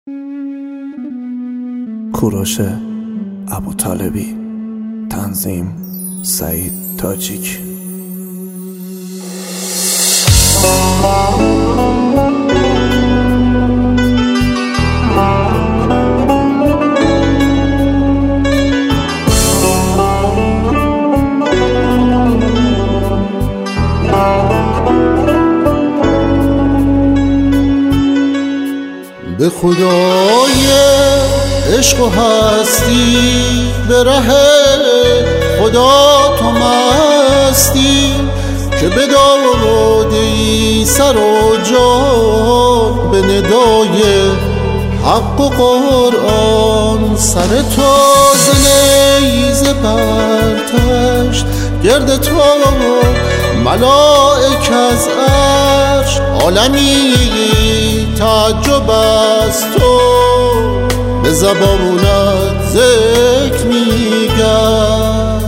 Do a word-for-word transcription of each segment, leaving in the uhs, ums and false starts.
کوروش ابوطالبی، تنظیم سعید تاجیک. به خدای عشق و هستی، به ره خدا تو مستی، که بداده ای سر و جان به ندای حق و قرآن. سر تاز نیزه برتشت، گرد تو ملائک از عرش، عالمی تعجب از تو به زبانت ذکر می‌گشت.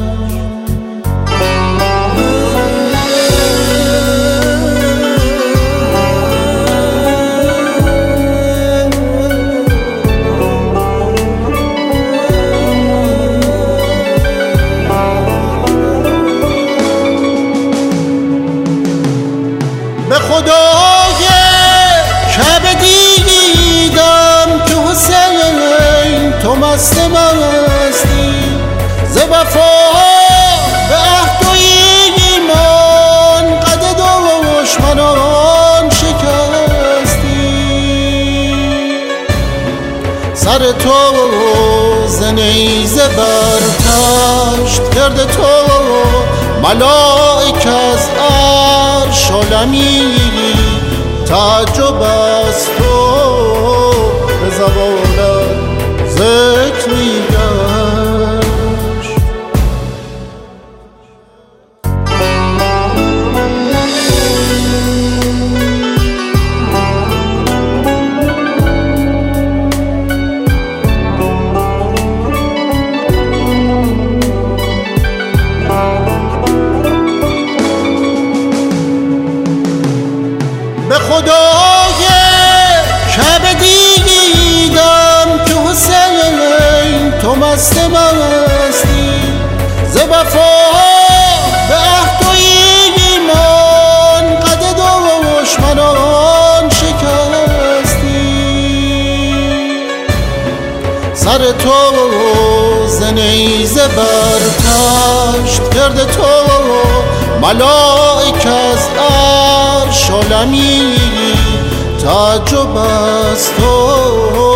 به خدای کعبه دیدم که حسین تو مست مستی، ز وفا به عهد و ایمان قد دشمنان شکستی. سر تو ز نیزه برتشت، گرد تو ملائک از عرش، عالمی تعجب از تو به زبانت ذکر می‌گشت. به خدای کعبه دیدم که حسین تو مست مستی، ز وفا به عهد و ایمان قد دشمنان شکستی. سر تو ز نیزه برتشت، گرد تو ملائک از عرش، عالمی تعجب از تو